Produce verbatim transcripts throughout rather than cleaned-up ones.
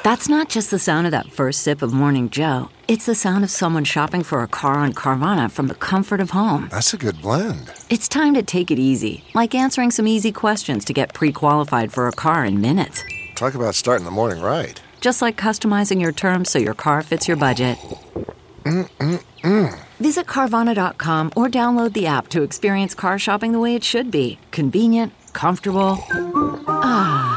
That's not just the sound of that first sip of Morning Joe. It's the sound of someone shopping for a car on Carvana from the comfort of home. That's a good blend. It's time to take it easy, like answering some easy questions to get pre-qualified for a car in minutes. Talk about starting the morning right. Just like customizing your terms so your car fits your budget. Mm-mm-mm. Visit Carvana dot com or download the app to experience car shopping the way it should be. Convenient, comfortable. Ah.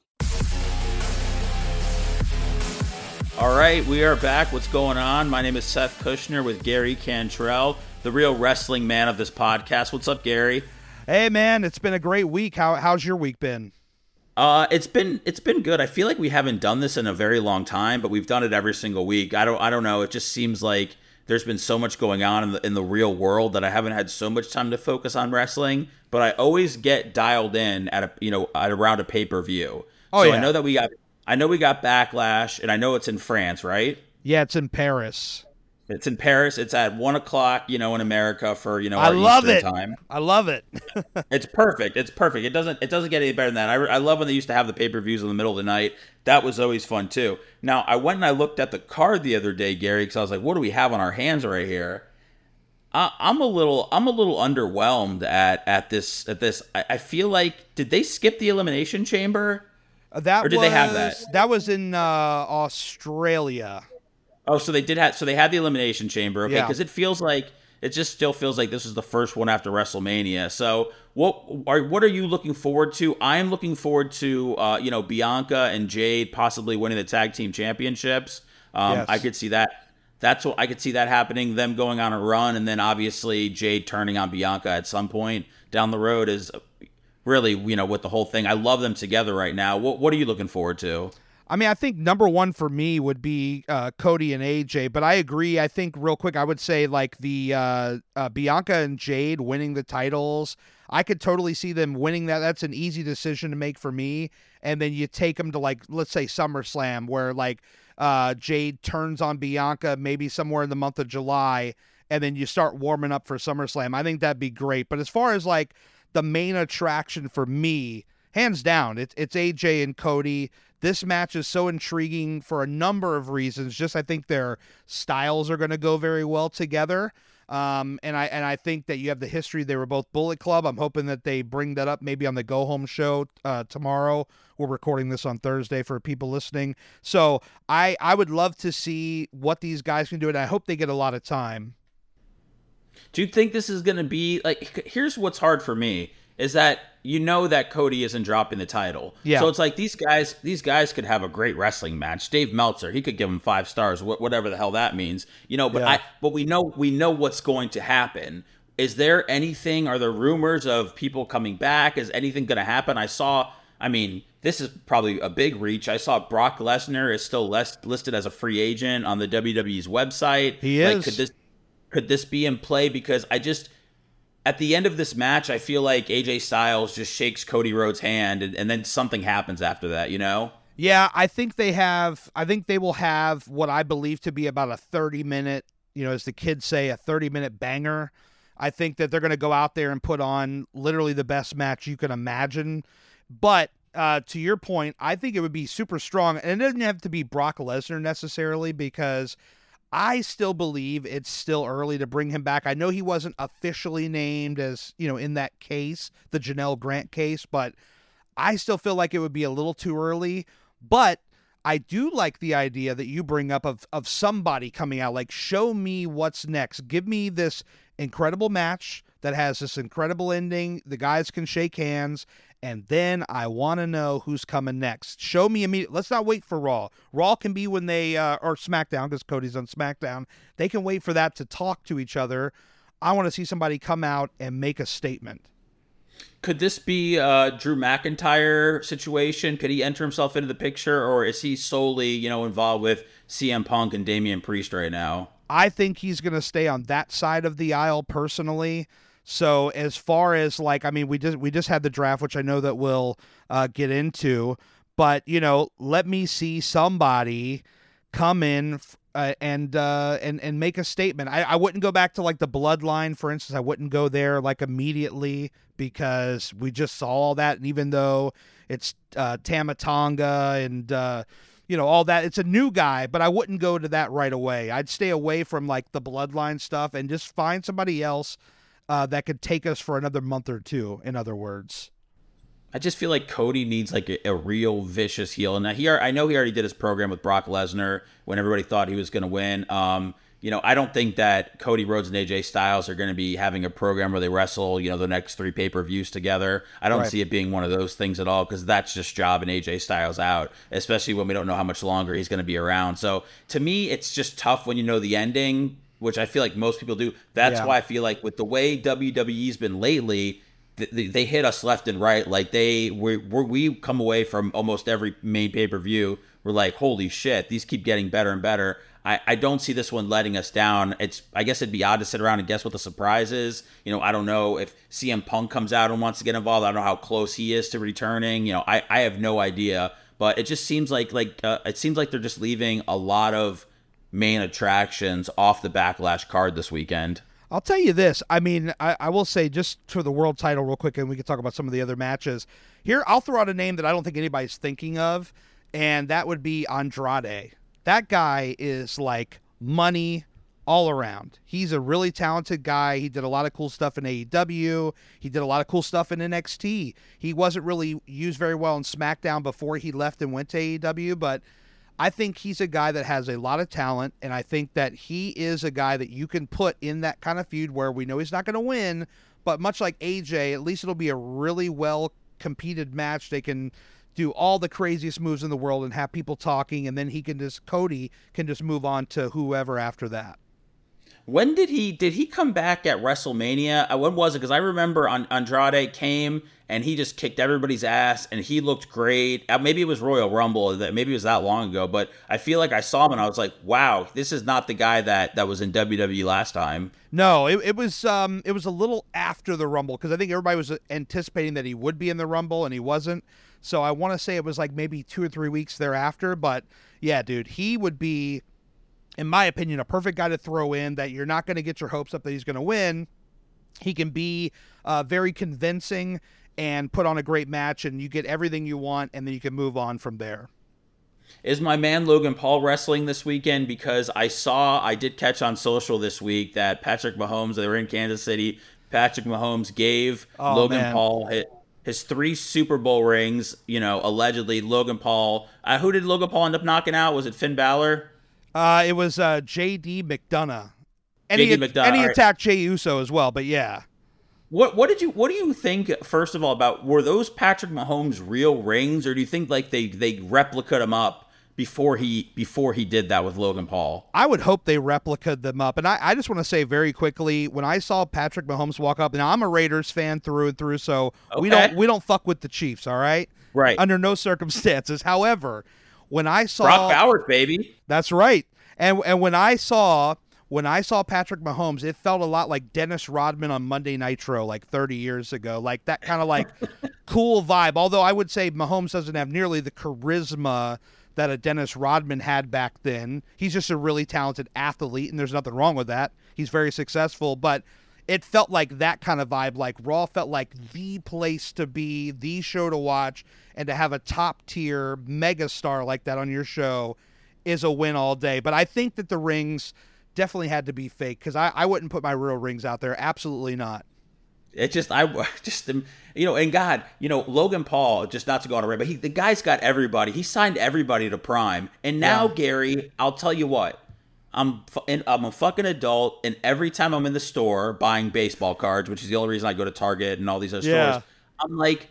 All right, we are back. What's going on? My name is Seth Kushner with Gary Cantrell, the real wrestling man of this podcast. What's up, Gary? Hey, man, it's been a great week. How how's your week been? Uh, it's been it's been good. I feel like we haven't done this in a very long time, but we've done it every single week. I don't I don't know. It just seems like there's been so much going on in the in the real world that I haven't had so much time to focus on wrestling. But I always get dialed in at a you know at around a pay per view. Oh so yeah. I know that we got. I know we got Backlash, and I know it's in France, right? Yeah, it's in Paris. It's in Paris. It's at one o'clock, you know, in America for you know I our love Eastern it. time. I love it. It's perfect. It's perfect. It doesn't. It doesn't get any better than that. I, I love when they used to have the pay per views in the middle of the night. That was always fun too. Now I went and I looked at the card the other day, Gary, because I was like, "What do we have on our hands right here?" I, I'm a little. I'm a little underwhelmed at at this. At this. I, I feel like did they skip the Elimination Chamber? Uh, that or did was, they have that? That was in uh, Australia. Oh, so they did have. So they had the Elimination Chamber, okay? Yeah. Because it feels like it just still feels like this is the first one after WrestleMania. So what are what are you looking forward to? I'm looking forward to uh, you know Bianca and Jade possibly winning the tag team championships. Um, Yes. I could see that. That's what I could see that happening. Them going on a run, and then obviously Jade turning on Bianca at some point down the road is. Really, you know, with the whole thing. I love them together right now. What What are you looking forward to? I mean, I think number one for me would be uh, Cody and A J, but I agree. I think real quick, I would say like the uh, uh, Bianca and Jade winning the titles. I could totally see them winning that. That's an easy decision to make for me. And then you take them to like, let's say SummerSlam, where like uh, Jade turns on Bianca maybe somewhere in the month of July, and then you start warming up for SummerSlam. I think that'd be great. But as far as like the main attraction for me, hands down, it's it's A J and Cody. This match is so intriguing for a number of reasons. Just I think their styles are going to go very well together. Um, and I and I think that you have the history. They were both Bullet Club. I'm hoping that they bring that up maybe on the Go Home show uh, tomorrow. We're recording this on Thursday for people listening. So I, I would love to see what these guys can do, and I hope they get a lot of time. Do you think this is going to be like, here's what's hard for me is that you know that Cody isn't dropping the title. Yeah. So it's like these guys, these guys could have a great wrestling match. Dave Meltzer, he could give them five stars, wh- whatever the hell that means, you know, but Yeah. I, but we know, we know what's going to happen. Is there anything, are there rumors of people coming back? Is anything going to happen? I saw, I mean, this is probably a big reach. I saw Brock Lesnar is still less listed as a free agent on the W W E's website. He like, is. Could this, Could this be in play? Because I just, at the end of this match, I feel like A J Styles just shakes Cody Rhodes' hand, and, and then something happens after that, you know? Yeah, I think they have, I think they will have what I believe to be about a thirty minute, you know, as the kids say, a thirty minute banger. I think that they're going to go out there and put on literally the best match you can imagine. But uh, to your point, I think it would be super strong. And it doesn't have to be Brock Lesnar necessarily, because I still believe it's still early to bring him back. I know he wasn't officially named as, you know, in that case, the Janelle Grant case, but I still feel like it would be a little too early. But I do like the idea that you bring up of, of somebody coming out, like, show me what's next. Give me this incredible match that has this incredible ending. The guys can shake hands. And then I want to know who's coming next. Show me immediately. Let's not wait for Raw. Raw can be when they, uh, or SmackDown, because Cody's on SmackDown. They can wait for that to talk to each other. I want to see somebody come out and make a statement. Could this be a Drew McIntyre situation? Could he enter himself into the picture, or is he solely, you know, involved with C M Punk and Damian Priest right now? I think he's going to stay on that side of the aisle personally. So as far as like, I mean, we just we just had the draft, which I know that we'll uh, get into, but you know, let me see somebody come in uh, and uh, and and make a statement. I, I wouldn't go back to like the Bloodline, for instance. I wouldn't go there like immediately, because we just saw all that, and even though it's uh, Tama Tonga and uh, you know, all that. It's a new guy, but I wouldn't go to that right away. I'd stay away from like the bloodline stuff and just find somebody else uh, that could take us for another month or two, in other words. I just feel like Cody needs like a, a real vicious heel. And he, I know he already did his program with Brock Lesnar when everybody thought he was going to win. Um, you know, I don't think that Cody Rhodes and A J Styles are going to be having a program where they wrestle, you know, the next three pay-per-views together. I don't Right. see it being one of those things at all, because that's just jobbing A J Styles out, especially when we don't know how much longer he's going to be around. So to me, it's just tough when you know the ending, which I feel like most people do. That's Yeah. why I feel like with the way W W E's been lately, they, they hit us left and right. Like they, we we come away from almost every main pay-per-view, we're like, holy shit, these keep getting better and better. I, I don't see this one letting us down. It's I guess it'd be odd to sit around and guess what the surprise is. You know, I don't know if C M Punk comes out and wants to get involved. I don't know how close he is to returning. You know, I, I have no idea. But it just seems like like uh, it seems like they're just leaving a lot of main attractions off the Backlash card this weekend. I'll tell you this. I mean, I, I will say just for the world title real quick, and we can talk about some of the other matches. Here, I'll throw out a name that I don't think anybody's thinking of, and that would be Andrade. That guy is like money all around. He's a really talented guy. He did a lot of cool stuff in A E W. He did a lot of cool stuff in N X T. He wasn't really used very well in SmackDown before he left and went to A E W, but I think he's a guy that has a lot of talent, and I think that he is a guy that you can put in that kind of feud where we know he's not going to win, but much like A J, at least it'll be a really well competed match. They can do all the craziest moves in the world and have people talking, and then he can just, Cody can just move on to whoever after that. When did he did he come back at WrestleMania? Uh, When was it? Because I remember on Andrade came and he just kicked everybody's ass and he looked great. Uh, maybe it was Royal Rumble. That maybe it was that long ago, but I feel like I saw him and I was like, wow, this is not the guy that, that was in W W E last time. No, it, it was um it was a little after the Rumble, because I think everybody was anticipating that he would be in the Rumble and he wasn't. So I want to say it was like maybe two or three weeks thereafter. But yeah, dude, he would be, in my opinion, a perfect guy to throw in that you're not going to get your hopes up that he's going to win. He can be uh, very convincing and put on a great match, and you get everything you want, and then you can move on from there. Is my man Logan Paul wrestling this weekend? Because I saw, I did catch on social this week that Patrick Mahomes, they were in Kansas City, Patrick Mahomes gave Oh, Logan man. Paul his, his three Super Bowl rings, you know, allegedly. Logan Paul, uh, who did Logan Paul end up knocking out? Was it Finn Balor? Uh, it was uh, J D McDonough. And J D he, McDonough, and he all right. attacked Jey Uso as well, but yeah. What what did you what do you think, first of all, about, were those Patrick Mahomes real rings, or do you think like they they replicated them up before he before he did that with Logan Paul? I would hope they replicated them up. And I, I just want to say very quickly, when I saw Patrick Mahomes walk up, now I'm a Raiders fan through and through, so we Okay. don't we don't fuck with the Chiefs, all right? Right. Under no circumstances. However, when I saw Brock Bowers, baby. That's right. And and when I saw when I saw Patrick Mahomes, it felt a lot like Dennis Rodman on Monday Nitro like thirty years ago. Like that kind of like cool vibe. Although I would say Mahomes doesn't have nearly the charisma that a Dennis Rodman had back then. He's just a really talented athlete, and there's nothing wrong with that. He's very successful, but it felt like that kind of vibe. Like Raw felt like the place to be, the show to watch, and to have a top tier megastar like that on your show is a win all day. But I think that the rings definitely had to be fake, because I, I wouldn't put my real rings out there. Absolutely not. It just, I just, um, you know, and God, you know, Logan Paul, just not to go on a rant, but he, the guy's got everybody. He signed everybody to Prime. And now, Yeah. Gary, I'll tell you what, I'm, fu- and I'm a fucking adult, and every time I'm in the store buying baseball cards, which is the only reason I go to Target and all these other Yeah. stores, I'm like,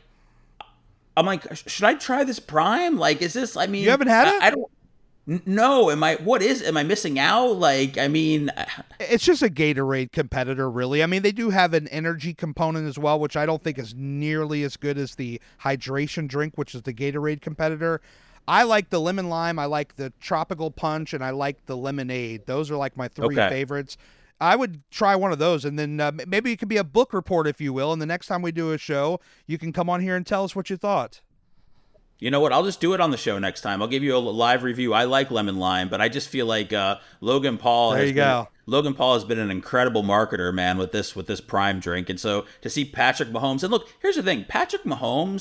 I'm like, should I try this Prime? Like, is this, I mean, You haven't had I, it? I don't, n- no, am I, what is, am I missing out? Like, I mean, It's just a Gatorade competitor, really. I mean, they do have an energy component as well, which I don't think is nearly as good as the hydration drink, which is the Gatorade competitor. I like the lemon lime, I like the tropical punch, and I like the lemonade. Those are like my three Okay. favorites. I would try one of those, and then uh, m- maybe it could be a book report, if you will. And the next time we do a show, you can come on here and tell us what you thought. you know what? I'll just do it on the show next time. I'll give you a live review. I like lemon lime, but I just feel like uh, Logan Paul. There has you been, go. Logan Paul has been an incredible marketer, man, with this with this Prime drink, and so to see Patrick Mahomes, and look, here's the thing: Patrick Mahomes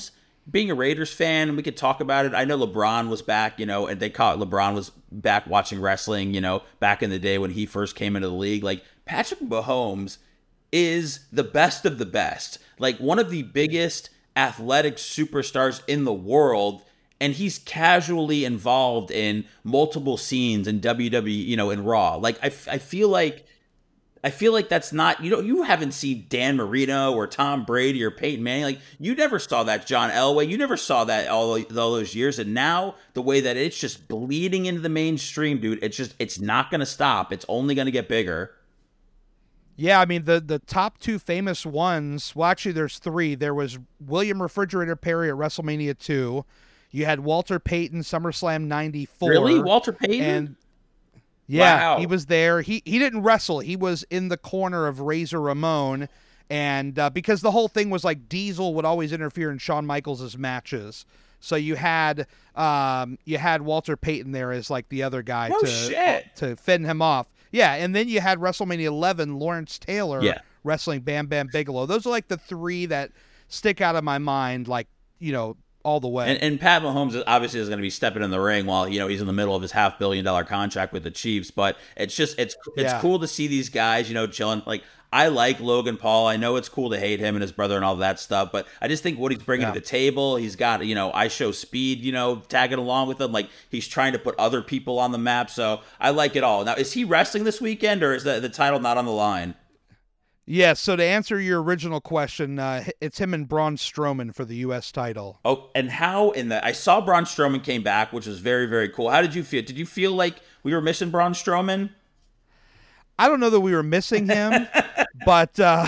being a Raiders fan, we could talk about it. I know LeBron was back, you know, and they call it LeBron was back watching wrestling, you know, back in the day when he first came into the league. Like, Patrick Mahomes is the best of the best, like one of the biggest athletic superstars in the world. And he's casually involved in multiple scenes in W W E, you know, in Raw. Like, I, I feel like, I feel like that's not, you know, you haven't seen Dan Marino or Tom Brady or Peyton Manning. Like, you never saw that John Elway. You never saw that all, all those years. And now the way that it's just bleeding into the mainstream, dude, it's just, it's not going to stop. It's only going to get bigger. Yeah, I mean, the, the top two famous ones, well, actually, there's three. There was William Refrigerator Perry at WrestleMania two. You had Walter Payton, SummerSlam ninety-four. Really? Walter Payton? And yeah, wow. He was there. He he didn't wrestle. He was in the corner of Razor Ramon. And uh, because the whole thing was like Diesel would always interfere in Shawn Michaels' matches. So you had um, you had Walter Payton there as like the other guy oh, to shit. to fend him off. Yeah, and then you had WrestleMania eleven, Lawrence Taylor yeah. wrestling Bam Bam Bigelow. Those are like the three that stick out of my mind, like, you know, all the way. And, and Pat Mahomes obviously is going to be stepping in the ring while, you know, he's in the middle of his half billion dollar contract with the Chiefs. But it's just, it's it's Yeah. cool to see these guys, you know, chilling. Like, I like Logan Paul. I know it's cool to hate him and his brother and all that stuff, but I just think what he's bringing Yeah. to the table, he's got, you know, I show speed, you know, tagging along with him. Like, he's trying to put other people on the map. So I like it all. Now, is he wrestling this weekend, or is the, the title not on the line? Yeah, so to answer your original question, uh, it's him and Braun Strowman for the U S title. Oh, and how in the I saw Braun Strowman came back, which was very, very cool. How did you feel? Did you feel like we were missing Braun Strowman? I don't know that we were missing him, but uh,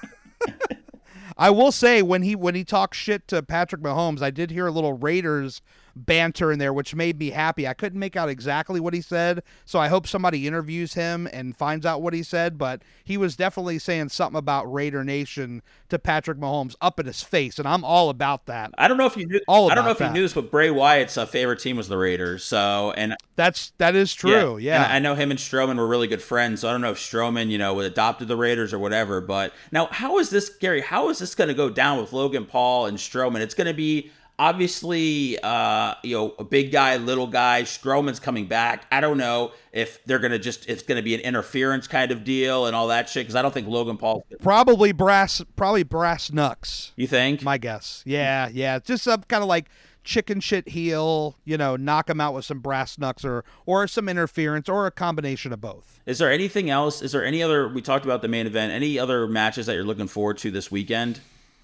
I will say when he when he talked shit to Patrick Mahomes, I did hear a little Raiders banter in there, which made me happy. I couldn't make out exactly what he said, so I hope somebody interviews him and finds out what he said, but he was definitely saying something about Raider Nation to Patrick Mahomes up in his face, and I'm all about that. I don't know if you knew. All I don't know if about you that. knew this, but Bray Wyatt's uh, favorite team was the Raiders. So, and That's that is true. Yeah. And I know him and Strowman were really good friends. So I don't know if Strowman, you know, adopted the Raiders or whatever. But now, how is this, Gary? How is this going to go down with Logan Paul and Strowman? It's going to be obviously, uh, you know, a big guy, little guy. Strowman's coming back. I don't know if they're going to just, it's going to be an interference kind of deal and all that shit. Because I don't think Logan Paul. Probably brass, probably brass knucks. You think? My guess. Yeah, yeah. Just some kind of like chicken shit heel, you know, knock him out with some brass knucks or or some interference or a combination of both. Is there anything else? Is there any other, we talked about the main event, any other matches that you're looking forward to this weekend?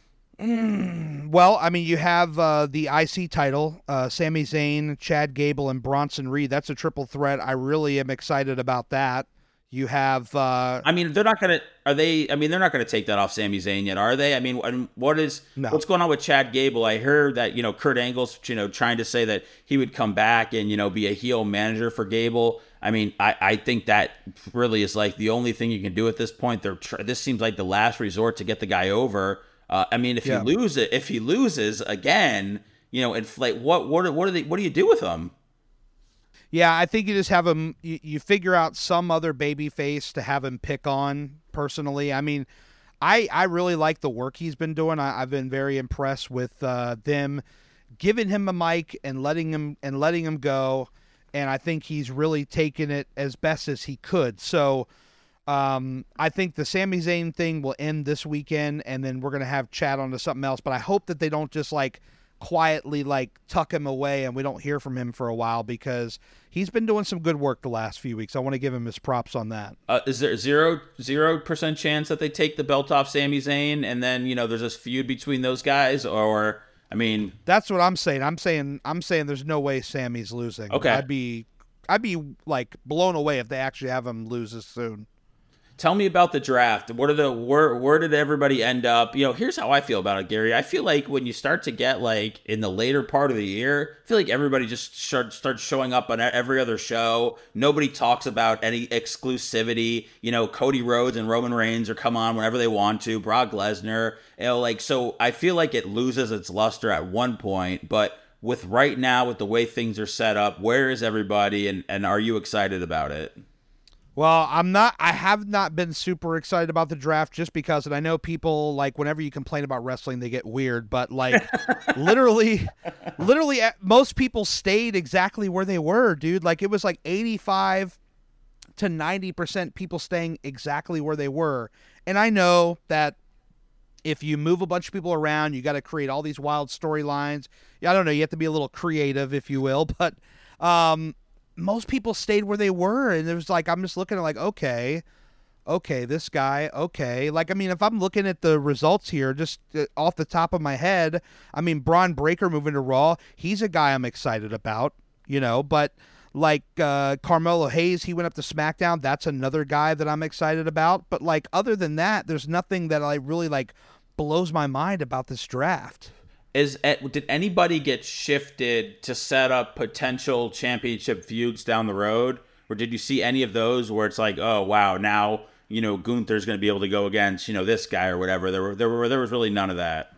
Mm, well, I mean, you have uh, the I C title, uh, Sami Zayn, Chad Gable, and Bronson Reed. That's a triple threat. I really am excited about that. You have... Uh, I mean, they're not going to... Are they... I mean, they're not going to take that off Sami Zayn yet, are they? I mean, what is... No. What's going on with Chad Gable? I heard that, you know, Kurt Angle's, you know, trying to say that he would come back and, you know, be a heel manager for Gable. I mean, I, I think that really is like the only thing you can do at this point. They're tr- This seems like the last resort to get the guy over. Uh, I mean, if Yeah. he lose it, if he loses again, you know, inflate. What what what do they? What do you do with him? Yeah, I think you just have him. You, you figure out some other baby face to have him pick on. Personally, I mean, I I really like the work he's been doing. I, I've been very impressed with uh, them giving him a mic and letting him and letting him go. And I think he's really taken it as best as he could. So um, I think the Sami Zayn thing will end this weekend, and then we're gonna have Chad on to something else. But I hope that they don't just like quietly like tuck him away and we don't hear from him for a while, because he's been doing some good work the last few weeks. I want to give him his props on that. Uh, is there zero zero percent chance that they take the belt off Sami Zayn and then, you know, there's this feud between those guys? Or, I mean, That's what I'm saying. I'm saying I'm saying there's no way Sammy's losing. Okay. I'd be I'd be like blown away if they actually have him lose this soon. tell me about the draft. What are the where where did everybody end up? You know, here's how I feel about it, Gary. I feel like when you start to get like in the later part of the year, I feel like everybody just start, starts showing up on every other show. Nobody talks about any exclusivity. You know, Cody Rhodes and Roman Reigns are come on whenever they want to. Brock Lesnar, you know, like, so I feel like it loses its luster at one point, but with right now, with the way things are set up, where is everybody, and, and are you excited about it? Well, I'm not, I have not been super excited about the draft just because, and I know people, like, whenever you complain about wrestling, they get weird, but, like, literally, literally, most people stayed exactly where they were, dude. Like, it was like eighty-five to ninety percent people staying exactly where they were. And I know that if you move a bunch of people around, you got to create all these wild storylines. Yeah, I don't know, you have to be a little creative, if you will, but, um, most people stayed where they were, and it was like, I'm just looking at like, okay, okay, this guy, okay. Like, I mean, if I'm looking at the results here, just off the top of my head, I mean, Braun Breaker moving to Raw, he's a guy I'm excited about, you know, but like uh, Carmelo Hayes, he went up to SmackDown. That's another guy that I'm excited about. But like, other than that, there's nothing that I really like blows my mind about this draft. Is did anybody get shifted to set up potential championship feuds down the road, or did you see any of those where it's like, oh wow, now you know Gunther's going to be able to go against you know this guy or whatever? There were there were there was really none of that.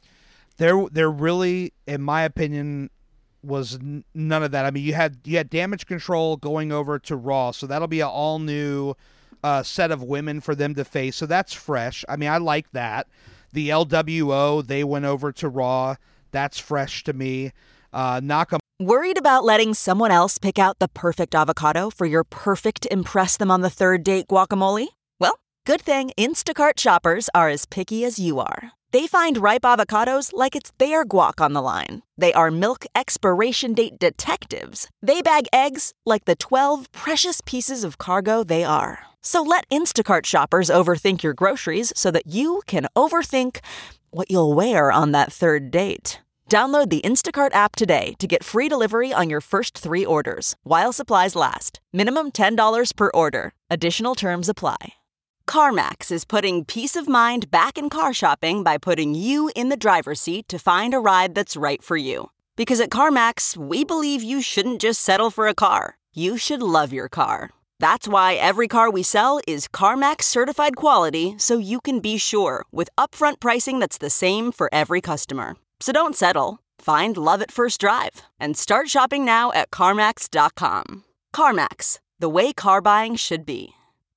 There there really, in my opinion, was n- none of that. I mean, you had you had Damage Control going over to Raw, so that'll be an all new uh, set of women for them to face. So that's fresh. I mean, I like that. The L W O, they went over to Raw. That's fresh to me. Uh, Nakamura. Worried about letting someone else pick out the perfect avocado for your perfect impress them on the third date guacamole? Well, good thing Instacart shoppers are as picky as you are. They find ripe avocados like it's their guac on the line. They are milk expiration date detectives. They bag eggs like the twelve precious pieces of cargo they are. So let Instacart shoppers overthink your groceries so that you can overthink what you'll wear on that third date. Download the Instacart app today to get free delivery on your first three orders, while supplies last. Minimum ten dollars per order. Additional terms apply. CarMax is putting peace of mind back in car shopping by putting you in the driver's seat to find a ride that's right for you. Because at CarMax, we believe you shouldn't just settle for a car. You should love your car. That's why every car we sell is CarMax certified quality, so you can be sure with upfront pricing that's the same for every customer. So don't settle. Find love at first drive and start shopping now at CarMax dot com. CarMax, the way car buying should be.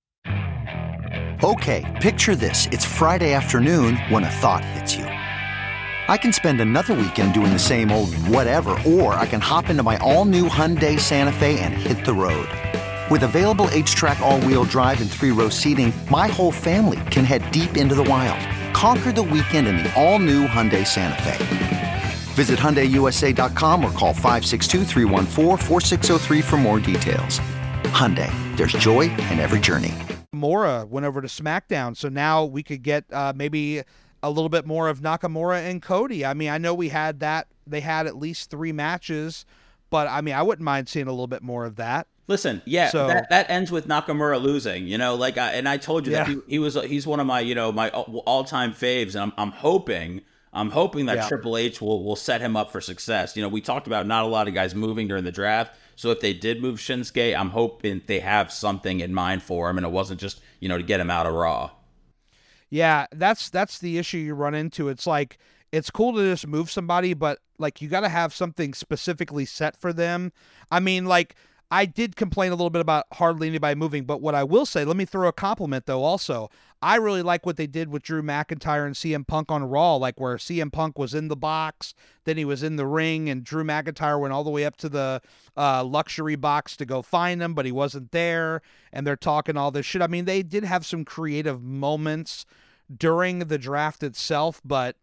Okay, picture this. It's Friday afternoon when a thought hits you. I can spend another weekend doing the same old whatever, or I can hop into my all-new Hyundai Santa Fe and hit the road. With available H-Track all-wheel drive and three-row seating, my whole family can head deep into the wild. Conquer the weekend in the all-new Hyundai Santa Fe. Visit Hyundai U S A dot com or call five six two, three one four, four six zero three for more details. Hyundai, there's joy in every journey. Nakamura went over to SmackDown, so now we could get uh, maybe a little bit more of Nakamura and Cody. I mean, I know we had that. They had at least three matches, but I mean, I wouldn't mind seeing a little bit more of that. Listen, yeah, so, that, that ends with Nakamura losing, you know, like, I, and I told you yeah. that he, he was, he's one of my, you know, my all time faves. And I'm, I'm hoping, I'm hoping that yeah. Triple H will, will set him up for success. You know, we talked about not a lot of guys moving during the draft. So if they did move Shinsuke, I'm hoping they have something in mind for him. And it wasn't just, you know, to get him out of Raw. Yeah, that's, that's the issue you run into. It's like, it's cool to just move somebody, but like, you got to have something specifically set for them. I mean, like, I did complain a little bit about hardly anybody moving, but what I will say, let me throw a compliment though also. I really like what they did with Drew McIntyre and C M Punk on Raw, like where C M Punk was in the box, then he was in the ring, and Drew McIntyre went all the way up to the uh, luxury box to go find him, but he wasn't there, and they're talking all this shit. I mean, they did have some creative moments during the draft itself, but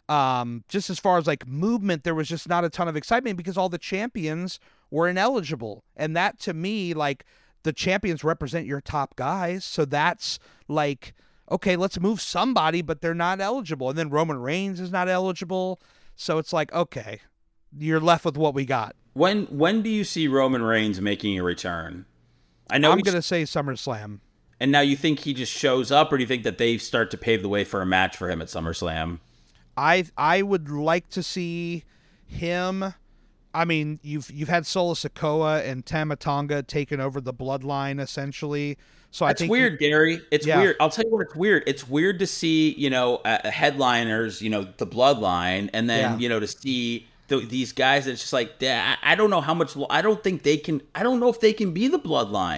um, just as far as like movement, there was just not a ton of excitement because all the champions were ineligible. And that to me, like, the champions represent your top guys. So that's like, okay, let's move somebody, but they're not eligible. And then Roman Reigns is not eligible. So it's like, okay, you're left with what we got. When when do you see Roman Reigns making a return? I know I'm going to say SummerSlam. And now you think he just shows up, or do you think that they start to pave the way for a match for him at SummerSlam? I I would like to see him. I mean, you've you've had Solo Sikoa and Tama Tonga taking over the bloodline essentially. So That's I think weird, he, Gary. It's yeah. weird. I'll tell you what, it's weird. It's weird to see, you know, uh, headliners, you know, the bloodline, and then, yeah. you know, to see the, these guys. It's just like, I don't know how much. I don't think they can. I don't know if they can be the bloodline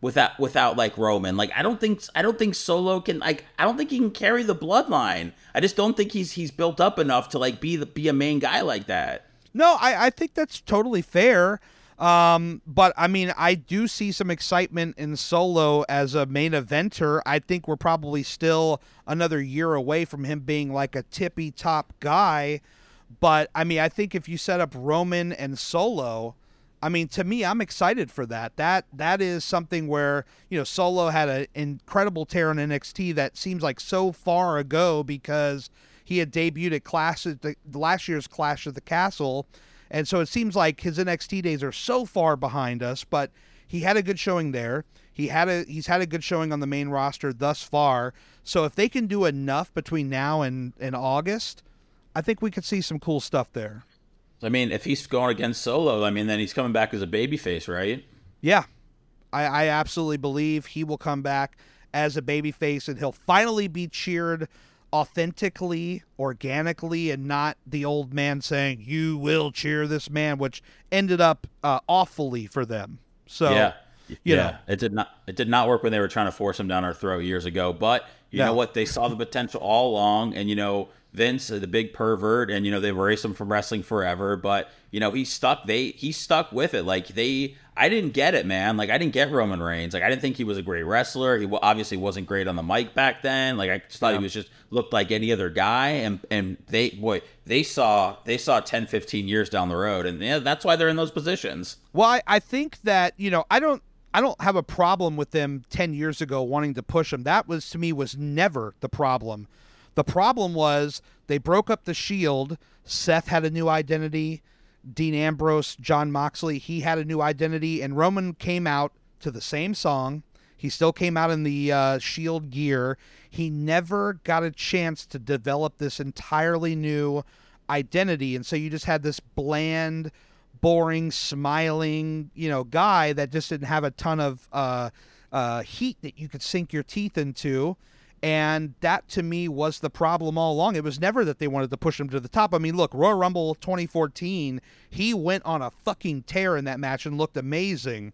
without without like Roman. Like I don't think I don't think Solo can like I don't think he can carry the bloodline. I just don't think he's he's built up enough to like be the be a main guy like that. No, I, I think that's totally fair. Um, but I mean, I do see some excitement in Solo as a main eventer. I think we're probably still another year away from him being like a tippy top guy. But I mean, I think if you set up Roman and Solo, I mean, to me, I'm excited for that. That that is something where, you know, Solo had an incredible tear in N X T that seems like so far ago because he had debuted at Clash at the last year's Clash of the Castle. And so it seems like his N X T days are so far behind us, but he had a good showing there. He had a he's had a good showing on the main roster thus far. So if they can do enough between now and, and August, I think we could see some cool stuff there. I mean, if he's going against Solo, I mean, then he's coming back as a babyface, right? Yeah, I, I absolutely believe he will come back as a babyface, and he'll finally be cheered authentically, organically, and not the old man saying, "You will cheer this man," which ended up uh, awfully for them. So yeah, you yeah, know. it did not it did not work when they were trying to force him down our throat years ago. But you No. know what? They saw the potential all along, and you know Vince, the big pervert, and you know they've erased him from wrestling forever. But you know he stuck. They he stuck with it. Like they, I didn't get it, man. Like I didn't get Roman Reigns. Like I didn't think he was a great wrestler. He obviously wasn't great on the mic back then. Like I just thought Yeah. he was just looked like any other guy. And and they boy they saw they saw ten, fifteen years down the road, and yeah, that's why they're in those positions. Well, I, I think that, you know, I don't I don't have a problem with them ten years ago wanting to push him. That was, to me, was never the problem. The problem was they broke up the Shield. Seth had a new identity. Dean Ambrose, John Moxley, he had a new identity. And Roman came out to the same song. He still came out in the uh, Shield gear. He never got a chance to develop this entirely new identity. And so you just had this bland, boring, smiling, you know, guy that just didn't have a ton of uh, uh, heat that you could sink your teeth into. And that, to me, was the problem all along. It was never that they wanted to push him to the top. I mean, look, Royal Rumble twenty fourteen, he went on a fucking tear in that match and looked amazing.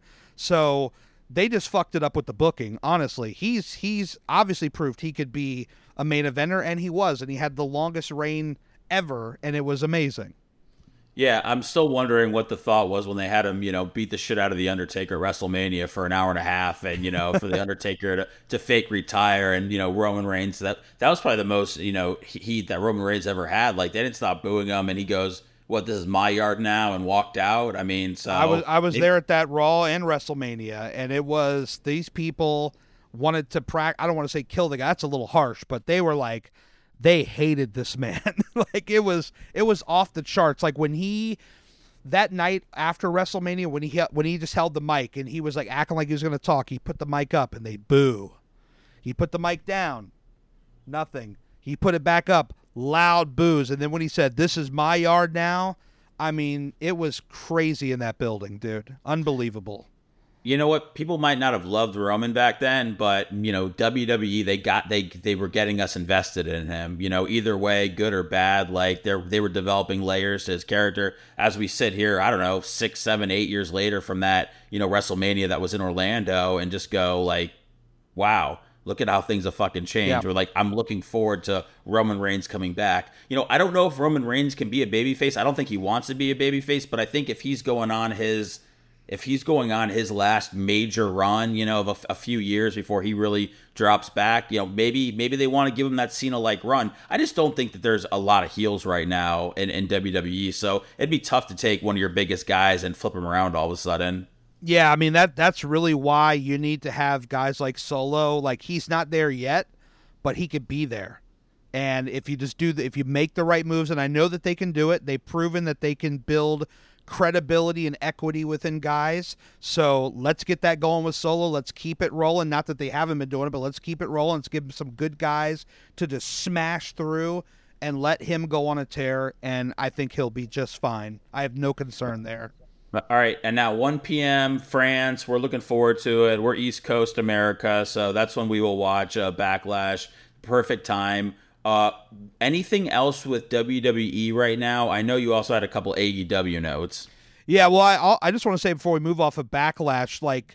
So they just fucked it up with the booking, honestly. He's he's obviously proved he could be a main eventer, and he was. And he had the longest reign ever, and it was amazing. Yeah, I'm still wondering what the thought was when they had him, you know, beat the shit out of The Undertaker at WrestleMania for an hour and a half, and, you know, for The Undertaker to, to fake retire, and, you know, Roman Reigns, that that was probably the most, you know, heat that Roman Reigns ever had. Like, they didn't stop booing him, and he goes, what, this is my yard now, and walked out. I mean, so... I was I was it, there at that Raw and WrestleMania, and it was, these people wanted to practice, I don't want to say kill the guy, that's a little harsh, but they were like, they hated this man. Like, it was it was off the charts. Like, when he, that night after WrestleMania, when he when he just held the mic and he was like acting like he was going to talk, he put the mic up and they boo. He put the mic down, nothing. He put it back up, loud boos. And then when he said, "This is my yard now," I mean, it was crazy in that building, dude. Unbelievable. You know what? People might not have loved Roman back then, but, you know, W W E, they got they they were getting us invested in him. You know, either way, good or bad, like they they were developing layers to his character. As we sit here, I don't know, six, seven, eight years later from that, you know, WrestleMania that was in Orlando, and just go like, wow, look at how things have fucking changed. Yeah. Or like, I'm looking forward to Roman Reigns coming back. You know, I don't know if Roman Reigns can be a babyface. I don't think he wants to be a babyface, but I think if he's going on his If he's going on his last major run, you know, of a, a few years before he really drops back, you know, maybe maybe they want to give him that Cena-like run. I just don't think that there's a lot of heels right now in, in W W E, so it'd be tough to take one of your biggest guys and flip him around all of a sudden. Yeah, I mean, that that's really why you need to have guys like Solo. Like, he's not there yet, but he could be there. And if you just do the, if you make the right moves, and I know that they can do it, they've proven that they can build credibility and equity within guys. So let's get that going with Solo. Let's keep it rolling. Not that they haven't been doing it, but let's keep it rolling. Let's give him some good guys to just smash through and let him go on a tear. And I think he'll be just fine. I have no concern there. All right, and now one p.m. France. We're looking forward to it. We're East Coast America, so that's when we will watch uh, Backlash. Perfect time. Uh, anything else with W W E right now? I know you also had a couple A E W notes. Yeah, well, I I just want to say before we move off of Backlash, like,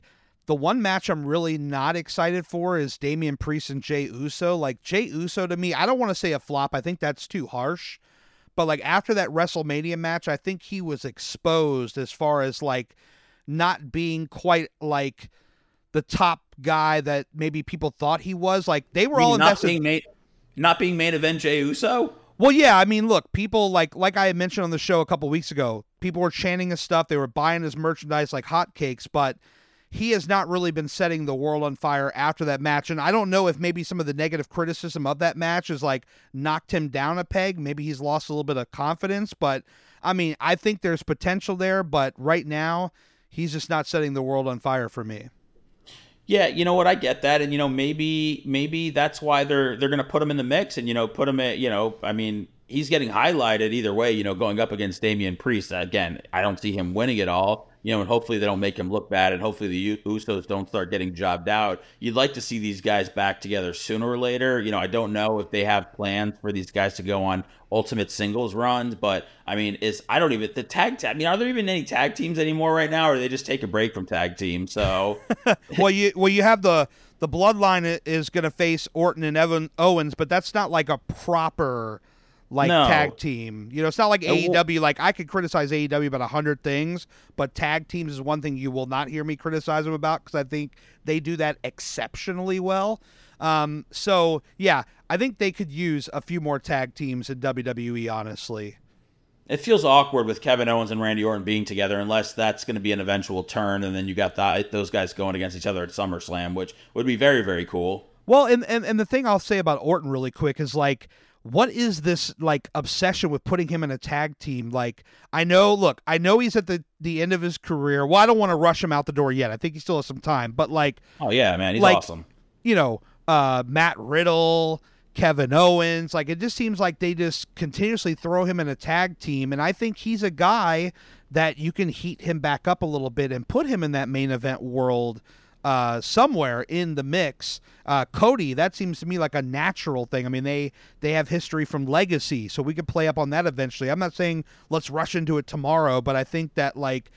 The one match I'm really not excited for is Damian Priest and Jey Uso. Like, Jey Uso to me, I don't want to say a flop. I think that's too harsh. But, like, after that WrestleMania match, I think he was exposed as far as, like, not being quite, like, the top guy that maybe people thought he was. Like, they were all not invested. Being main, not being main event Jey Uso? Well, yeah, I mean, look, people, like like I had mentioned on the show a couple weeks ago, people were chanting his stuff. They were buying his merchandise like hotcakes, but he has not really been setting the world on fire after that match. And I don't know if maybe some of the negative criticism of that match is like knocked him down a peg. Maybe he's lost a little bit of confidence, but I mean, I think there's potential there, but right now he's just not setting the world on fire for me. Yeah, you know what, I get that, and you know maybe maybe that's why they're they're going to put him in the mix, and you know put him at, you know I mean he's getting highlighted either way, you know going up against Damian Priest. Again, I don't see him winning it all, you know, and hopefully they don't make him look bad, and hopefully the Usos don't start getting jobbed out. You'd like to see these guys back together sooner or later. You know, I don't know if they have plans for these guys to go on ultimate singles runs, but I mean, is I don't even the tag. I mean, are there even any tag teams anymore right now, or do they just take a break from tag teams? So, well, you well you have the the Bloodline is going to face Orton and Evan Owens, but that's not like a proper like no. tag team. You know, it's not like A E W. Like, I could criticize A E W about a hundred things, but tag teams is one thing you will not hear me criticize them about, because I think they do that exceptionally well. Um, so yeah, I think they could use a few more tag teams in W W E, honestly. It feels awkward with Kevin Owens and Randy Orton being together, unless that's going to be an eventual turn, and then you got the, those guys going against each other at SummerSlam, which would be very, very cool. Well, and, and, and the thing I'll say about Orton really quick is, like, what is this, like, obsession with putting him in a tag team? Like, I know, look, I know he's at the, the end of his career. Well, I don't want to rush him out the door yet. I think he still has some time. But, like... Oh, yeah, man. He's like, awesome. You know, uh, Matt Riddle, Kevin Owens. Like, it just seems like they just continuously throw him in a tag team. And I think he's a guy that you can heat him back up a little bit and put him in that main event world Uh, somewhere in the mix. Uh, Cody, that seems to me like a natural thing. I mean, they they have history from Legacy, so we could play up on that eventually. I'm not saying let's rush into it tomorrow, but I think that, like,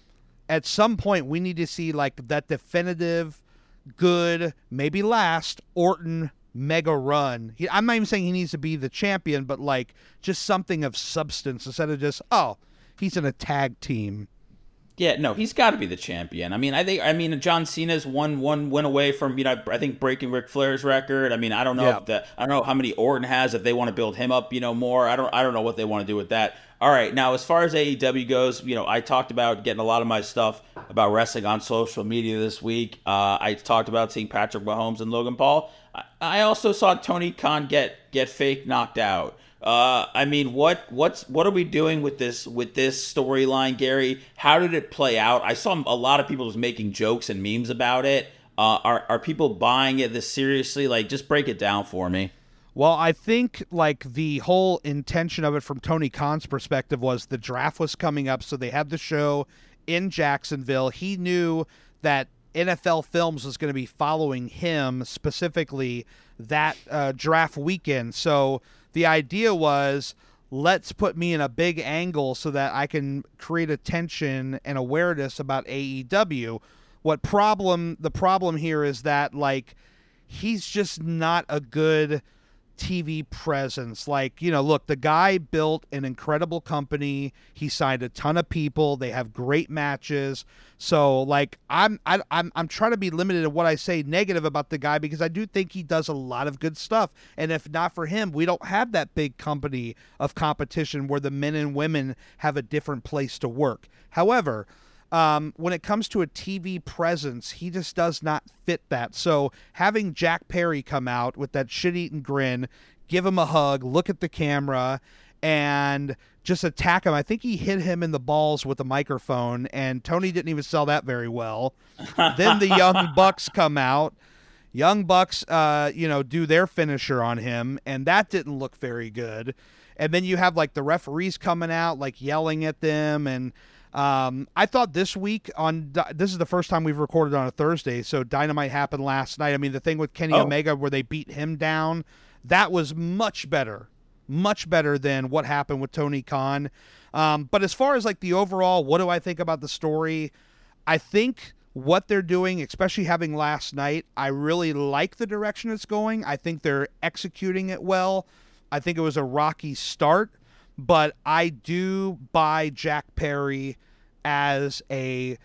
at some point we need to see, like, that definitive, good, maybe last Orton mega run. He, I'm not even saying he needs to be the champion, but, like, just something of substance instead of just, oh, he's in a tag team. Yeah, no, he's got to be the champion. I mean, I think, I mean, John Cena's one one win away from, you know, I think breaking Ric Flair's record. I mean, I don't know yeah. if the, I don't know how many Orton has, if they want to build him up, you know, more. I don't, I don't know what they want to do with that. All right, now as far as A E W goes, you know, I talked about getting a lot of my stuff about wrestling on social media this week. Uh, I talked about seeing Patrick Mahomes and Logan Paul. I, I also saw Tony Khan get get fake knocked out. Uh, I mean, what what's what are we doing with this with this storyline, Gary? How did it play out? I saw a lot of people just making jokes and memes about it. Uh, are are people buying it this seriously? Like, just break it down for me. Well, I think, like, the whole intention of it from Tony Khan's perspective was the draft was coming up, so they had the show in Jacksonville. He knew that N F L Films was going to be following him specifically that uh, draft weekend. So the idea was, let's put me in a big angle so that I can create attention and awareness about A E W. What problem, the problem here is that, like, he's just not a good T V presence. Like, you know, look, the guy built an incredible company. He signed a ton of people. They have great matches. So, like, I'm I, I'm I'm trying to be limited in what I say negative about the guy, because I do think he does a lot of good stuff. And if not for him, we don't have that big company of competition where the men and women have a different place to work. However, Um, when it comes to a T V presence, he just does not fit that. So having Jack Perry come out with that shit-eating grin, give him a hug, look at the camera, and just attack him. I think he hit him in the balls with a microphone, and Tony didn't even sell that very well. Then the Young Bucks come out. Young Bucks, uh, you know, do their finisher on him, and that didn't look very good. And then you have, like, the referees coming out, like, yelling at them, and Um, I thought this week on, this is the first time we've recorded on a Thursday, so Dynamite happened last night. I mean, the thing with Kenny oh. Omega where they beat him down, that was much better, much better than what happened with Tony Khan. Um, but as far as, like, the overall, what do I think about the story? I think what they're doing, especially having last night, I really like the direction it's going. I think they're executing it well. I think it was a rocky start, but I do buy Jack Perry as a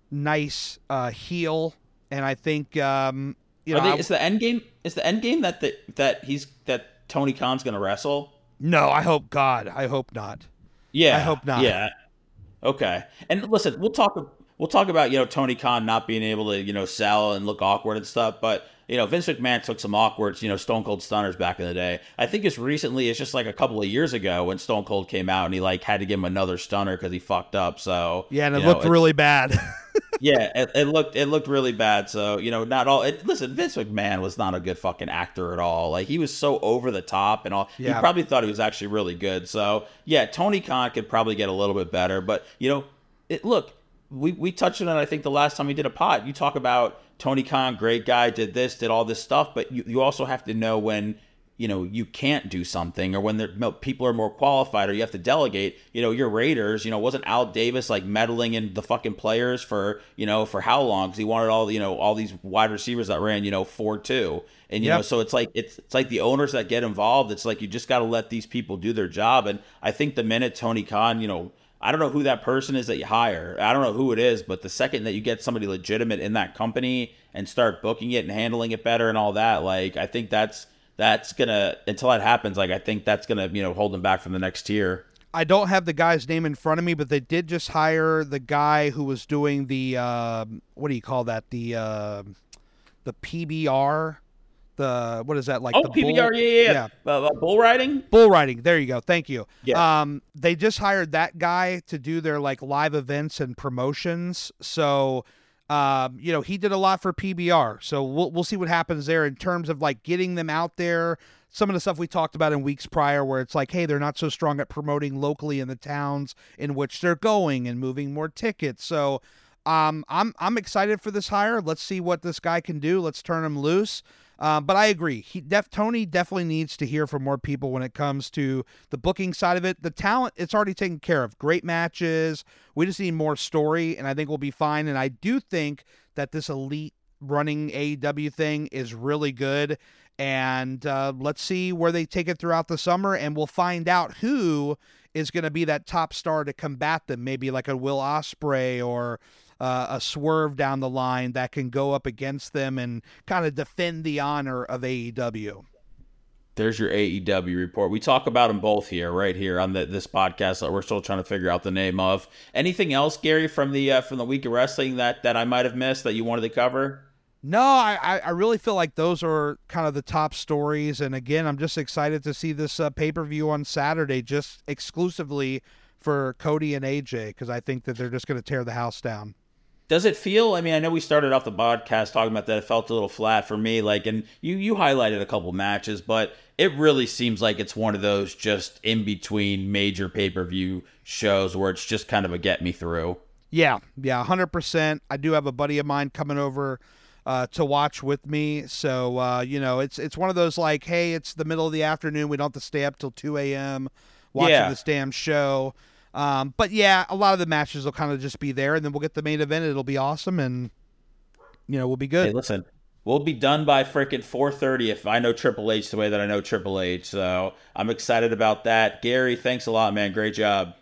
nice uh, heel, and I think um, you know. Are they, I, is the end game? Is the end game that the, that he's that Tony Khan's going to wrestle? No, I hope God. I hope not. Yeah, I hope not. Yeah. Okay. And listen, we'll talk. We'll talk about, you know, Tony Khan not being able to, you know, sell and look awkward and stuff. But, you know, Vince McMahon took some awkward, you know, Stone Cold Stunners back in the day. I think as recently as just like a couple of years ago when Stone Cold came out and he like had to give him another stunner because he fucked up. So yeah, and it you know, looked really bad. yeah, it, it looked it looked really bad. So, you know, not all. It, listen, Vince McMahon was not a good fucking actor at all. Like, he was so over the top and all. Yeah. He probably thought he was actually really good. So, yeah, Tony Khan could probably get a little bit better. But, you know, it look. We we touched on it, I think, the last time we did a pod. You talk about Tony Khan, great guy, did this, did all this stuff, but you, you also have to know when, you know, you can't do something or when there, you know, people are more qualified or you have to delegate. You know, your Raiders, you know, wasn't Al Davis like meddling in the fucking players for, you know, for how long? Because he wanted all, you know, all these wide receivers that ran, you know, four two. And, you Yep. know, so it's like it's it's like the owners that get involved. It's like you just got to let these people do their job. And I think the minute Tony Khan, you know, I don't know who that person is that you hire. I don't know who it is, but the second that you get somebody legitimate in that company and start booking it and handling it better and all that, like, I think that's that's gonna, until that happens, like, I think that's gonna, you know, hold them back from the next tier. I don't have the guy's name in front of me, but they did just hire the guy who was doing the uh, what do you call that? The uh, the P B R. The what is that like? Oh, the P B R, bull? yeah, yeah, yeah. yeah. Uh, uh, bull riding. Bull riding. There you go. Thank you. Yeah. Um, they just hired that guy to do their like live events and promotions. So, um, you know, he did a lot for P B R. So we'll we'll see what happens there in terms of like getting them out there. Some of the stuff we talked about in weeks prior, where it's like, hey, they're not so strong at promoting locally in the towns in which they're going and moving more tickets. So, um, I'm I'm excited for this hire. Let's see what this guy can do. Let's turn him loose. Uh, but I agree. He def- Tony definitely needs to hear from more people when it comes to the booking side of it. The talent, it's already taken care of. Great matches. We just need more story, and I think we'll be fine. And I do think that this elite running A E W thing is really good. And uh, let's see where they take it throughout the summer, and we'll find out who is going to be that top star to combat them. Maybe like a Will Ospreay or Uh, a Swerve down the line that can go up against them and kind of defend the honor of A E W. There's your A E W report. We talk about them both here, right here on the, this podcast that we're still trying to figure out the name of. Anything else, Gary, from the uh, from the week of wrestling that, that I might have missed that you wanted to cover? No, I, I really feel like those are kind of the top stories. And again, I'm just excited to see this uh, pay-per-view on Saturday just exclusively for Cody and A J, because I think that they're just going to tear the house down. Does it feel, I mean, I know we started off the podcast talking about that. It felt a little flat for me. Like, and you, you highlighted a couple matches, but it really seems like it's one of those just in between major pay-per-view shows where it's just kind of a get me through. Yeah, yeah, one hundred percent. I do have a buddy of mine coming over uh, to watch with me. So, uh, you know, it's it's one of those like, hey, it's the middle of the afternoon. We don't have to stay up till two a.m. watching Yeah. this damn show. Um, but yeah, a lot of the matches will kind of just be there, and then we'll get the main event. It'll be awesome, and you know, we'll be good. Hey, listen, we'll be done by freaking four thirty if I know Triple H the way that I know Triple H. So I'm excited about that. Gary, thanks a lot, man. Great job.